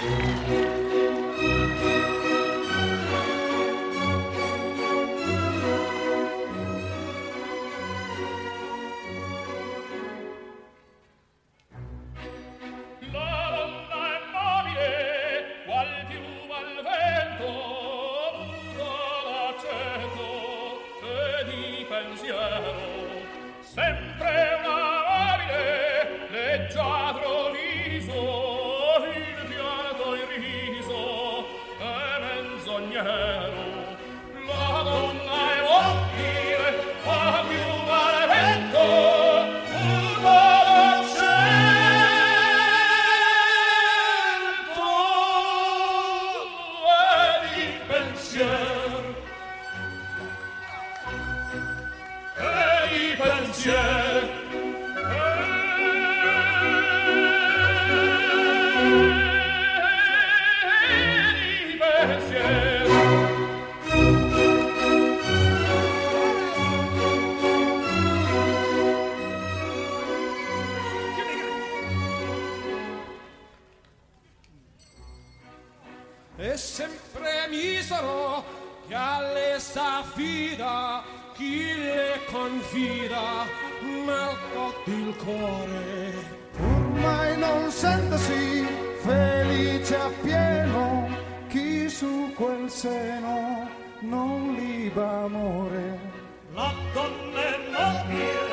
E sempre misero che alle s'affida, chi le confida, malcotti il cuore. Ormai non sentesi felice appieno, chi su quel seno non liba amore. La donna è nobile